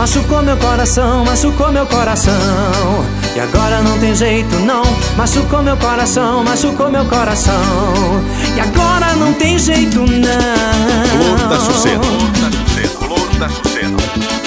machucou meu coração, machucou meu coração. E agora não tem jeito não, machucou meu coração, machucou meu coração. E agora não tem jeito não. Flor da Açucena, Flor da Açucena.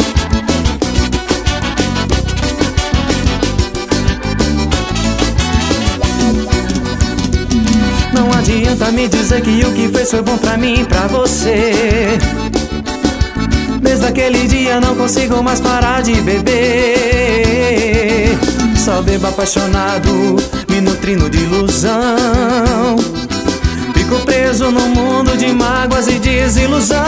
Não adianta me dizer que o que fez foi bom pra mim e pra você. Desde aquele dia não consigo mais parar de beber. Só bebo apaixonado, me nutrindo de ilusão. Fico preso num mundo de mágoas e desilusão.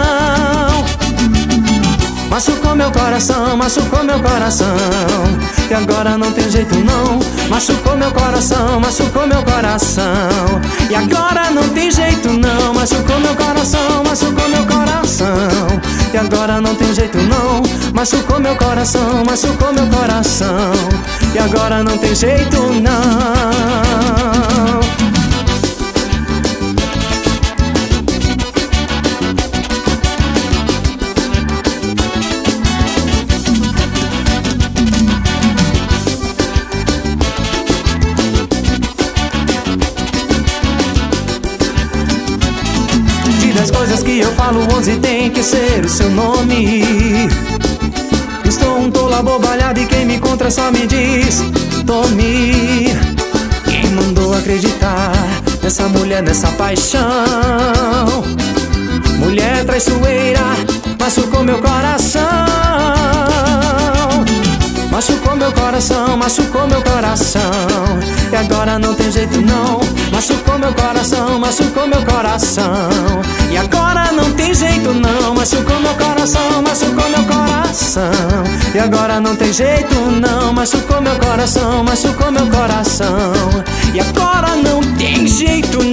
Machucou meu coração, machucou meu coração. E agora não tem jeito não, machucou meu coração, machucou meu coração. E agora não tem jeito não, machucou meu coração, machucou meu coração. E agora não tem jeito não, machucou meu coração, machucou meu coração. E agora não tem jeito não. Das coisas que eu falo, 11 tem que ser o seu nome. Estou um tolo abobalhado e quem me encontra só me diz tome. Quem mandou acreditar nessa mulher, nessa paixão? Mulher traiçoeira, machucou meu coração. Machucou meu coração, machucou meu coração. E agora não tem jeito não, machucou meu coração, machucou meu coração. E agora não tem jeito não, machucou meu coração, machucou meu coração. E agora não tem jeito não, machucou meu coração, machucou meu coração. E agora não tem jeito